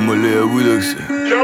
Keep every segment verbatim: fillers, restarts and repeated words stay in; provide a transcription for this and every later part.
Думали, я выдохся.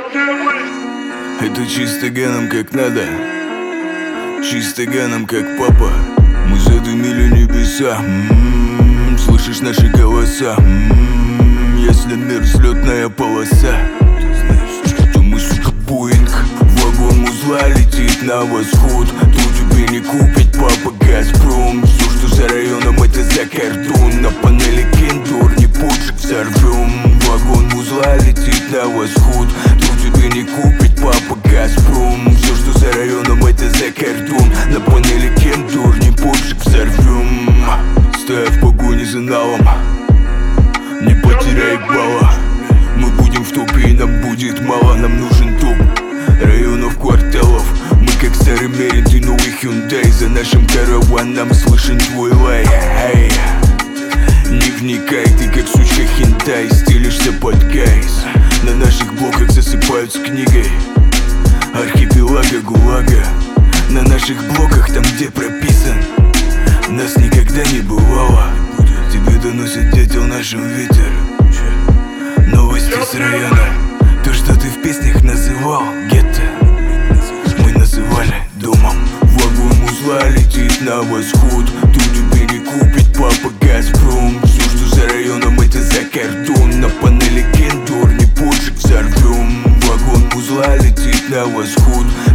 Это чисто геном как надо, чисто геном как папа. Мы задымили небеса. М-м-м, слышишь наши голоса? М-м-м, если мир взлетная полоса, то мы, сука, Боинг. Вагон узла летит на восход. Тут тебе не купить, папа, Газпром. Все, что за районом, это за кордон. На панели кендор, не поджиг, взорвем. Вагон узла летит на восход. Тут тебе не купить, папа, Газпром. Все, что за районом, это за кордон. На панели кендор, не поджиг, взорвем. Стоя в погоне за налом, не потеряй балла. Мы будем в топе и нам будет мало. Нам нужен топ районов, кварталов. Мы как старый Мерин, ты новый Hyundai. За нашим караваном слышен твой лай. Эй, не вникай, ты как сучка хентай. Стелишься под гайз. На наших блоках засыпают с книгой архипелага ГУЛАГа. На наших блоках, там где прописан, нас никогда не бывало. Тебе доносит дятел нашим ветер. Новости с района. То, что ты в песнях называл гетто, мы называли домом. Вагон узла летит на восход. Тут тебе не купить, папа, Газпром. Все, что за районом, это за кордон. На панели кендор, не поджиг, взорвем. Вагон узла летит на восход.